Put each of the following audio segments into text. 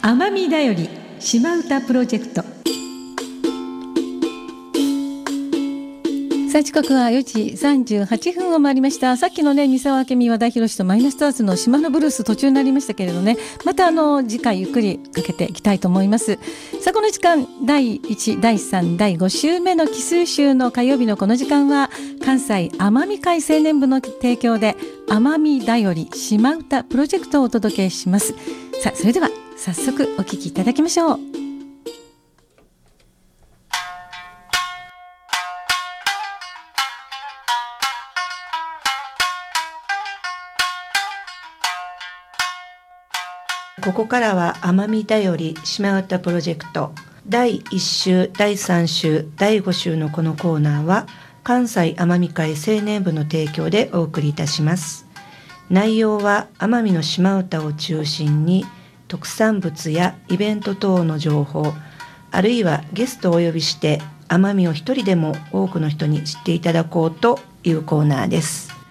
奄美だより島唄プロジェクト。さあ時刻は4時38分を回りました。さっきのね、三沢明美和田博とマイナスターズの島のブルース途中になりましたけれどね、また次回ゆっくりかけていきたいと思います。さあこの時間第1、第3、第5週目の奇数週の火曜日のこの時間は関西奄美会青年部の提供で奄美だより島唄プロジェクトをお届けします。さあそれでは早速お聞きいただきましょう。 ここからは奄美だより島唄プロジェクト第1週、第3週、第5週のこのコーナーは関西奄美会青年部の提供でお送りいたします。内容は奄美の島唄を中心に特産物やイベント等の情報、あるいはゲストをお呼びして奄美を一人でも多くの人に知っていただこうというコーナーです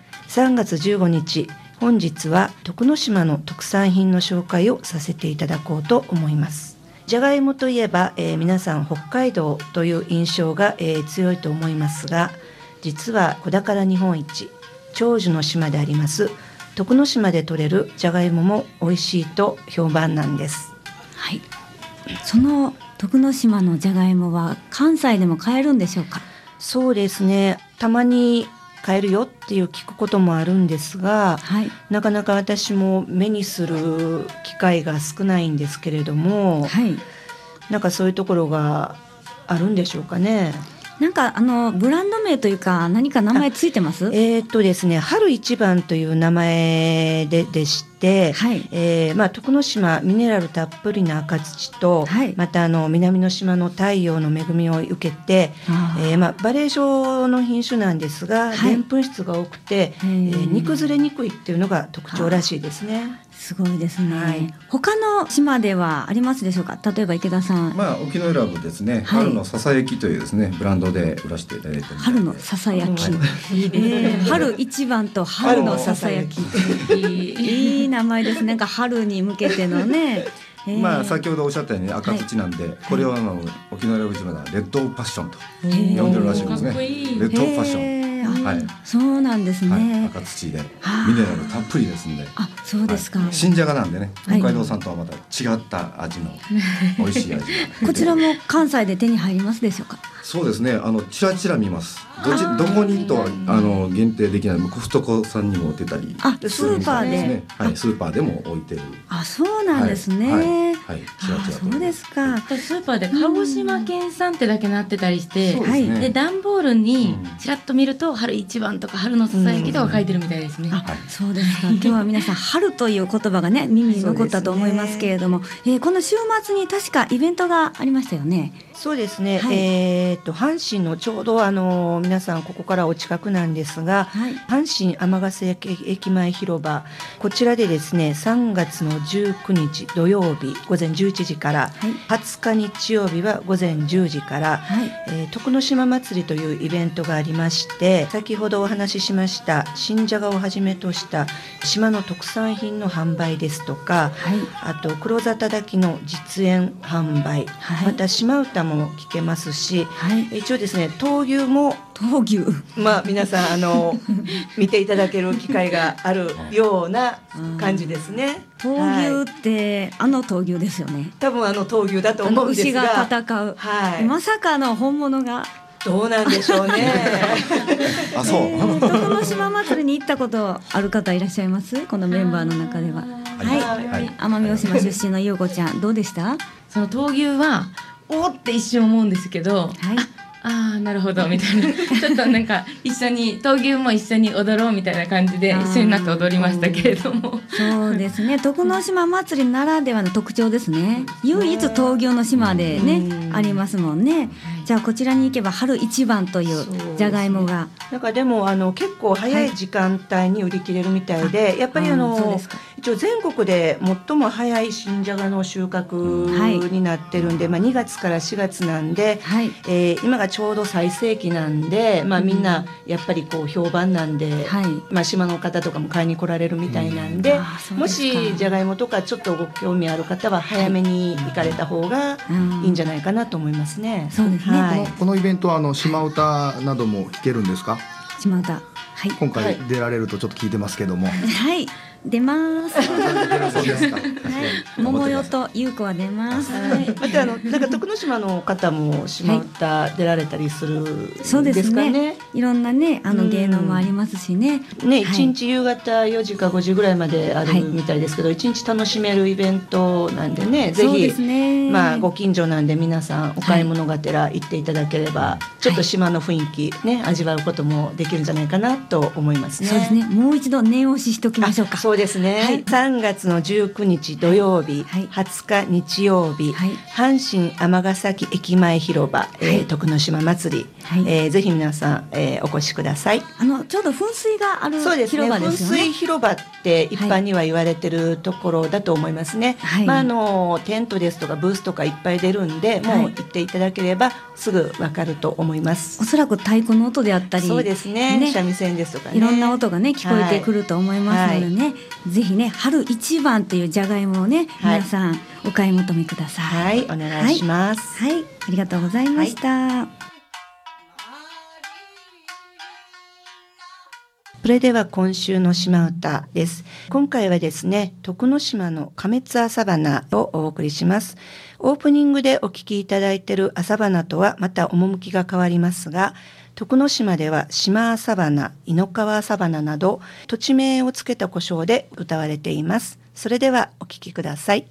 。3月15日、本日は徳之島の特産品の紹介をさせていただこうと思います。じゃがいもといえば、皆さん北海道という印象が、強いと思いますが、実は子宝日本一長寿の島であります徳之島で採れるじゃがいもも美味しいと評判なんです。 はい、その徳之島のじゃがいもは関西でも買えるんでしょうか？ そうですね、たまに買えるよっていう聞くこともあるんですが、 はい、 なかなか私も目にする機会が少ないんですけれども、 はい、 なんかそういうところがあるんでしょうかね。 なんかブランド名というか何か名前ついてます？ ですね、春一番という名前でして、 はい、 徳之島ミネラルたっぷりな赤土と、 はい、 また南の島の太陽の恵みを受けて、バレー状の品種なんですがはい、 でんぷん質が多くて、煮崩れにくいっていうのが特徴らしいですね。 すごいですね、 はい、 他の島ではありますでしょうか？例えば池田さん。 沖永良部ですね、はい、春のささやきというですねブランドで売らせていただいてるみたいで。 春のささやき、春一番と春のささやきいい名前ですね。なんか春に向けてのね先ほどおっしゃったように赤土なんで、はい、これを沖永良部島ではレッドパッションと呼んでるらしいですね。レッドパッション、はい、 そうなんですね、 はい、赤土でミネラルたっぷりですんで。 あ、そうですか、 はい、新じゃがなんでね、北海道産とはまた違った味の美味しい味こちらも関西で手に入りますでしょうか？ そうですね、ちらちら見ます。どこにとは限定できない。コストコさんにも売ってたり、 スーパーで、 ね、はい、スーパーでも置いてる。 そうなんですね、 はいはい、ちらちらと。 そうですか。 スーパーで鹿児島県産ってだけなってたりして、 で段ボールにちらっと見ると春一番とか春のささやきとか書いてるみたいですね。 そうですか。今日は皆さん春という言葉がね耳に残ったと思いますけれども、この週末に確かイベントがありましたよね。 そうですね、 はい、 阪神のちょうど皆さんここからお近くなんですが、 はい、 阪神尼崎駅前広場、こちらでですね3月の19日土曜日午前11時から、 はい、 20日日曜日は午前10時から、 はい、 徳之島祭りというイベントがありまして、先ほどお話ししました新じゃがをはじめとした島の特産品の販売ですとか、 はい、 あと黒沙汰炊きの実演販売、 はい、 また島唄も聞けますし、 はい、 一応ですね闘牛も皆さん見ていただける機会があるような感じですね。 闘牛って、闘牛ですよね。 多分闘牛だと思うんですが、 牛が戦う、 はい、 まさかの本物がどうなんでしょうね徳之島祭りに行ったことある方いらっしゃいます？このメンバーの中では。はい、奄美大島出身の優子ちゃんどうでした？ その闘牛はおって一瞬思うんですけど、なるほどみたいなちょっとなんか一緒に闘牛も一緒に踊ろうみたいな感じで一緒になって踊りましたけれどもそうですね、徳之島祭りならではの特徴ですね。唯一闘牛の島でねありますもんね。じゃあこちらに行けば春一番というじゃがいもが、 なんかでも結構早い時間帯に売り切れるみたいで、やっぱり一一応全国で最も早い新じゃがの収穫になってるんで、2月から4月なんで、今がちょうど最盛期なんで、みんなやっぱりこう評判なんで、島の方とかも買いに来られるみたいなんで、もしじゃがいもとかちょっとご興味ある方は早めに行かれた方がいいんじゃないかなと思いますね。 そうですね。 このイベントは島唄なども聞けるんですか？ 島唄、 今回出られるとちょっと聞いてますけども、 出ます。 そうですか。 桃代と優子は出ます。 またなんか徳之島の方も島唄出られたりするんですかね。そうですね。 いろんなね芸能もありますしね。 一日夕方4時か5時ぐらいまであるみたいですけど、一日楽しめるイベントなんでね、ぜひご近所なんで皆さんお買い物がてら行っていただければ、ちょっと島の雰囲気ね味わうこともできるんじゃないかなと思いますね。 そうですね。もう一度念押ししておきましょうか。 そうですね、3月の19日土曜日、20日日曜日、阪神尼崎駅前広場、徳之島祭り、ぜひ皆さん、お越しください。 ちょうど噴水がある広場ですよね。 噴水広場って一般には言われてるところだと思いますね。テントですとかブースとかいっぱい出るんで、もう行っていただければすぐわかると思います。 おそらく太鼓の音であったり、 そうですね、三味線ですとかね、 いろんな音がね聞こえてくると思いますのでね、ぜひね春一番というじゃがいもをね、皆さんお買い求めください。 お願いします。 ありがとうございました。 それでは今週の島唄です。今回はですね、徳之島の花滅朝花をお送りします。オープニングでお聴きいただいている朝花とはまた趣が変わりますが、徳之島では島朝花、井の川朝花など土地名をつけた呼称で歌われています。それではお聴きください。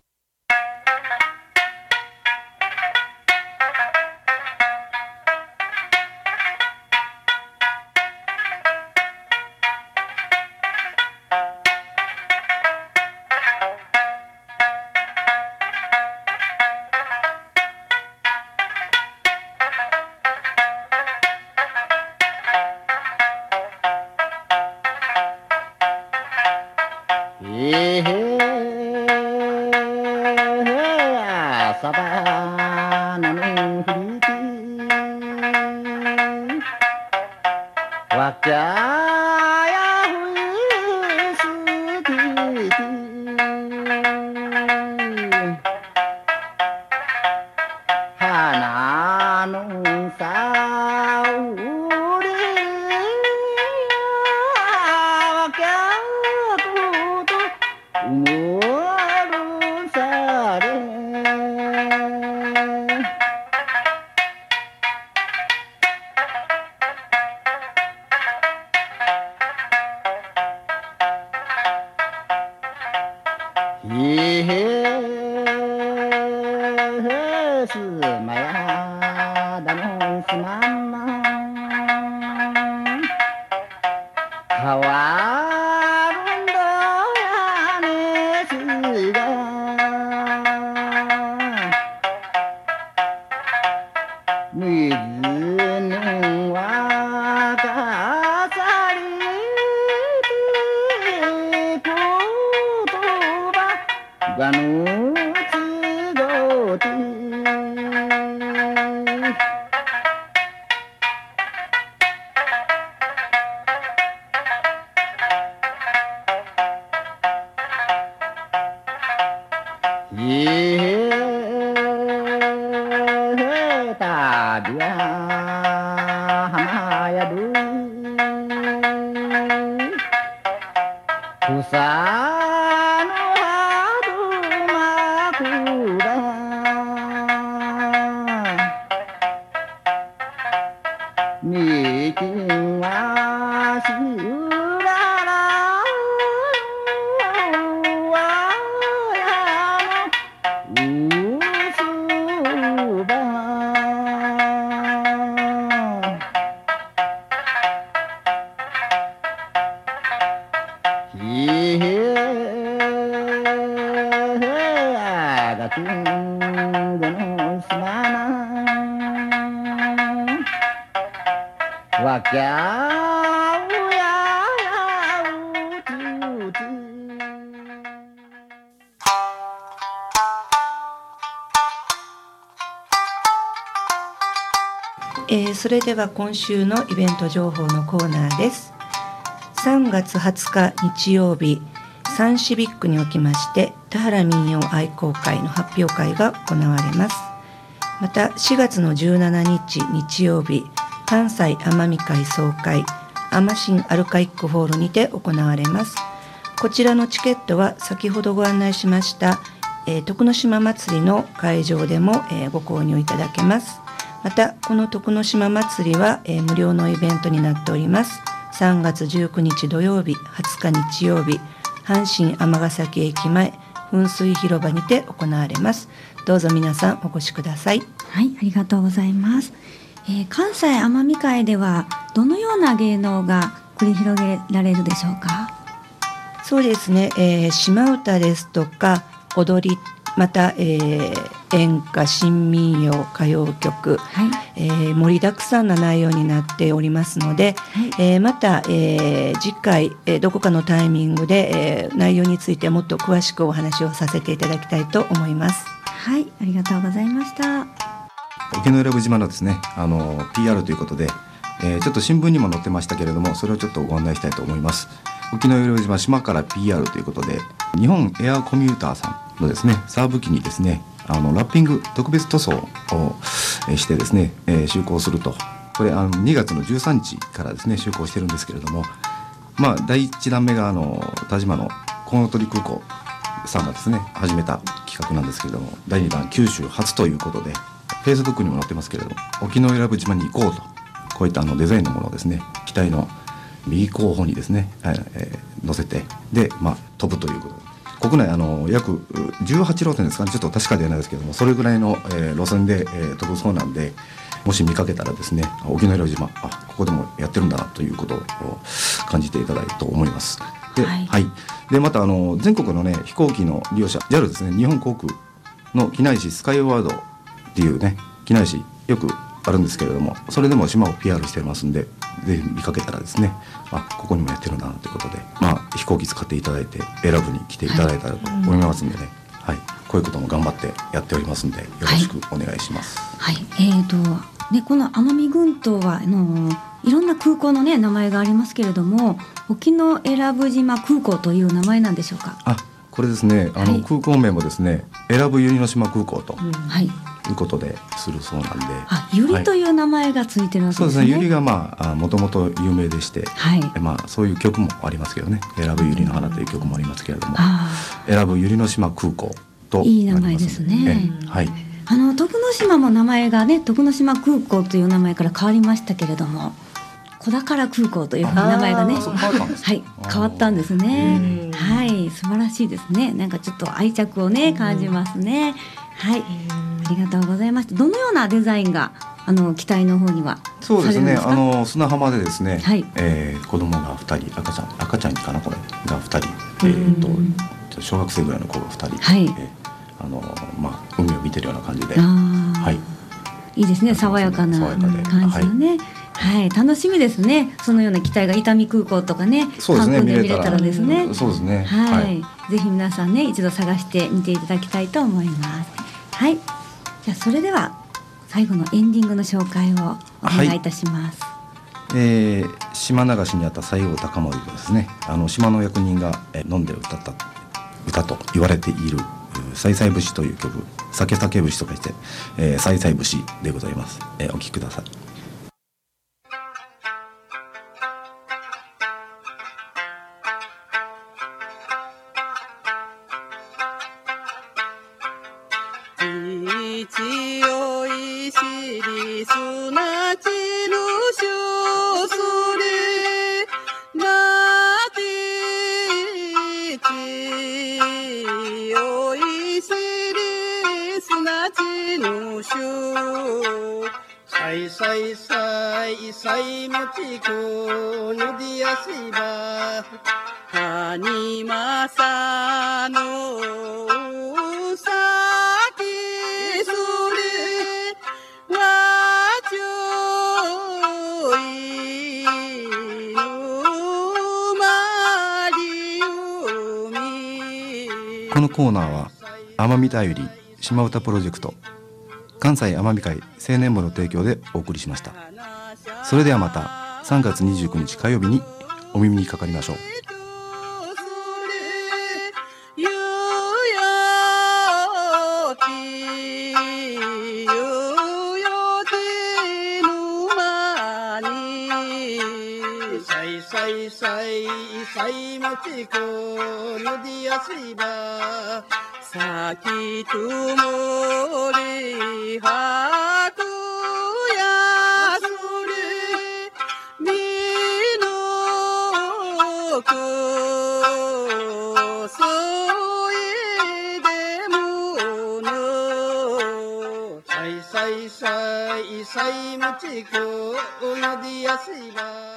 それでは今週のイベント情報のコーナーです。3月20日日曜日、サンシビックにおきまして田原民謡愛好会の発表会が行われます。また4月の17日日曜日、関西奄美会総会アマシンアルカイックホールにて行われます。こちらのチケットは先ほどご案内しました徳之島祭りの会場でもご購入いただけます。またこの徳之島祭りは無料のイベントになっております。3月19日土曜日、20日日曜日、阪神尼崎駅前噴水広場にて行われます。どうぞ皆さんお越しください。 はい、ありがとうございます。関西奄美会ではどのような芸能が繰り広げられるでしょうか。 そうですね、島唄ですとか踊り、また、演歌、新民謡、歌謡曲、はい盛りだくさんな内容になっておりますので、はいまた、次回、どこかのタイミングで、内容についてもっと詳しくお話をさせていただきたいと思います。 はい、ありがとうございました。 沖永良部島のですねPR ということで、ちょっと新聞にも載ってましたけれども、それをちょっとご案内したいと思います。沖永良部島島から PR ということで、日本エアコミューターさんのですねサーブ機にですねラッピング特別塗装をしてですね、就航すると。これ2月の13日からですね就航してるんですけれども、第1弾目が田島のコウノトリ空港さんがですね始めた企画なんですけれども、第2弾九州初ということで、Facebook にも載ってますけれども、沖永良部島に行こうと、こういったデザインのものをですね機体の右後方にですね、乗せてで、飛ぶということで、国内約18路線ですかね、ちょっと確かではないですけども、それぐらいの、路線で、飛ぶそうなんで、もし見かけたらですね沖永良部島ここでもやってるんだなということを感じていただいたと思います。で、はいでまた全国のね飛行機の利用者 JAL ですね、日本航空の機内誌スカイワードっていうね機内誌よくあるんですけれども、それでも島を PR してますんで、ぜひ見かけたらですねここにもやってるんだなということで、飛行機使っていただいて選ぶに来ていただいたらと思いますんでね、はいこういうことも頑張ってやっておりますんで、よろしくお願いします。 この奄美群島はいろんな空港のね名前がありますけれども、沖永良部島空港という名前なんでしょうか。 これですね空港名もですね永良部百合島空港と、いうことでするそうなんで、 百合という名前がついてるわけですね。 そうですね、百合がもともと有名でして、そういう曲もありますけどね、永良部百合の花という曲もありますけれども、永良部百合の島空港となります。 いい名前ですね。徳之島も名前がね徳之島空港という名前から変わりましたけれども、小宝空港という名前がね変わったんですね。素晴らしいですね。なんかちょっと愛着をね感じますね。ありがとうございました。どのようなデザインが機体の方にはされるんですか。そうですね、砂浜でですね、子供が2人、赤ちゃんかな、これが2人、小学生ぐらいの子が2人、海を見てるような感じで、 いいですね、爽やかな感じのね。楽しみですね。そのような機体が伊丹空港とかね、観光で見れたらですね。 そうですね。 ぜひ皆さんね一度探してみていただきたいと思います。じゃあそれでは最後のエンディングの紹介をお願いいたします。 島流しにあった西郷隆盛がですね、島の役人が飲んで歌った歌と言われているさいさい節という曲、酒酒節とかしてさいさい節でございます。お聴きください。 強いしりすなちぬしゅすりなち強いしりすなちぬしゅさいさいさいさいもちくぬりやしばはにまさのこのコーナーは奄美だより島唄プロジェクト関西奄美会青年部の提供でお送りしました。それではまた3月29日火曜日にお耳にかかりましょう。 さいもちこのりやしばさきともりはくやすりみのくそいでものさいさいさいさいもちこのりやしば。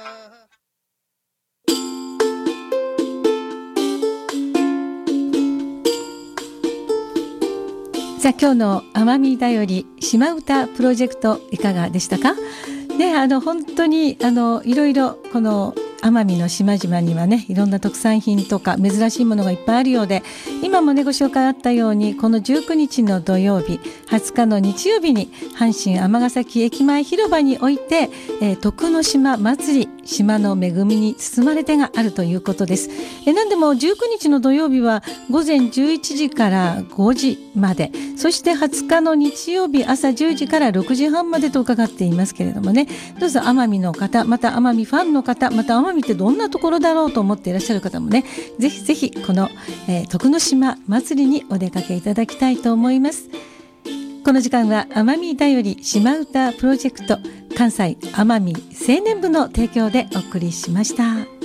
さあ今日の奄美だより島唄プロジェクトいかがでしたかね。本当にいろいろこの奄美の島々にはねいろんな特産品とか珍しいものがいっぱいあるようで、今もねご紹介あったようにこの19日の土曜日20日の日曜日に阪神尼崎駅前広場において、徳之島祭り島の恵みに包まれてがあるということです。何でも19日の土曜日は午前11時から5時まで、そして20日の日曜日朝10時から6時半までと伺っていますけれどもね、どうぞ奄美の方、また奄美ファンの方、また奄美ってどんなところだろうと思っていらっしゃる方もね、ぜひぜひこの、徳之島祭りにお出かけいただきたいと思います。この時間は奄美だより島唄プロジェクト関西奄美青年部の提供でお送りしました。